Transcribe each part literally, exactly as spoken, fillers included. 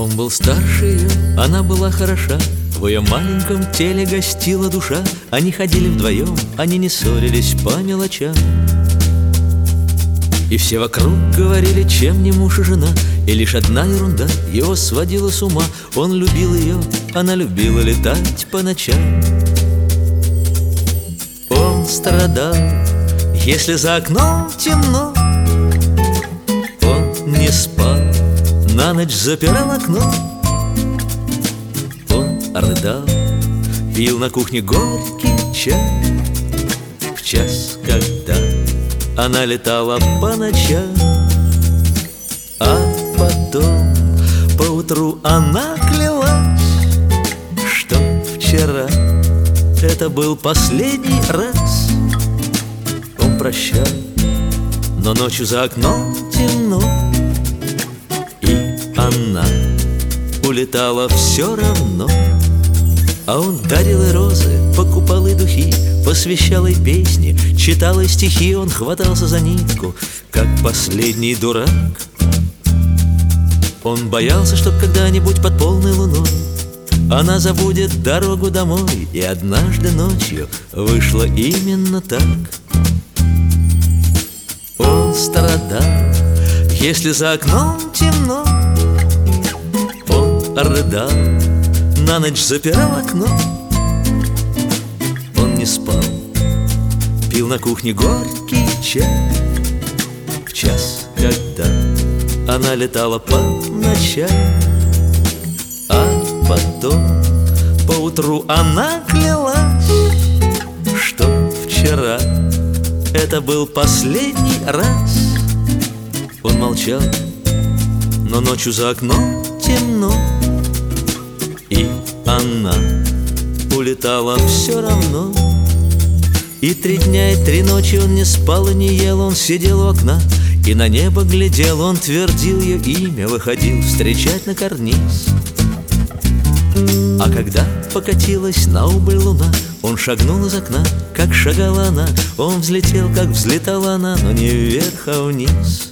Он был старше ее, она была хороша, в ее маленьком теле гостила душа. Они ходили вдвоем, они не ссорились по мелочам. И все вокруг говорили, чем не муж и жена. И лишь одна ерунда его сводила с ума. Он любил ее, она любила летать по ночам. Он страдал, если за окном темно. Он не спал, на ночь запирал окно. Он рыдал, пил на кухне горький чай в час, когда она летала по ночам. А потом поутру она клялась, что вчера это был последний раз. Он прощал, но ночью за окном темно, и она улетала все равно. А он дарил ей розы, покупал ей духи, посвящал ей песни, читал ей стихи. Он хватался за нитку, как последний дурак. Он боялся, чтоб когда-нибудь под полной луной она забудет дорогу домой. И однажды ночью вышло именно так. Он страдал, если за окном темно. Он рыдал, на ночь запирал окно. Он не спал, пил на кухне горький чай в час, когда она летала по ночам. А потом поутру она клялась, что вчера это был последний раз. Он молчал, но ночью за окном темно, и она улетала все равно. И три дня и три ночи он не спал и не ел. Он сидел у окна и на небо глядел. Он твердил ее имя, выходил встречать на карниз. А когда покатилась на убыль луна, он шагнул из окна, как шагала она. Он взлетел, как взлетала она, но не вверх, а вниз.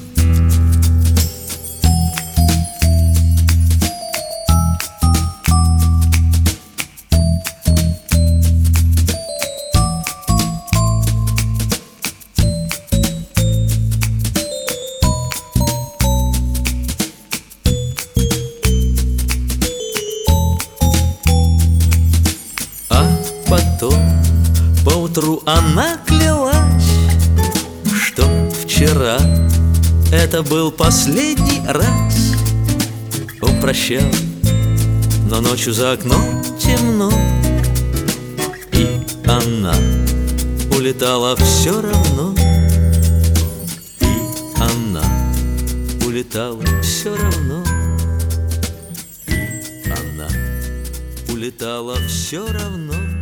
Потом поутру она клялась, что вчера это был последний раз. Он прощал, но ночью за окном темно, и она улетала все равно. И она улетала все равно. И она улетала все равно.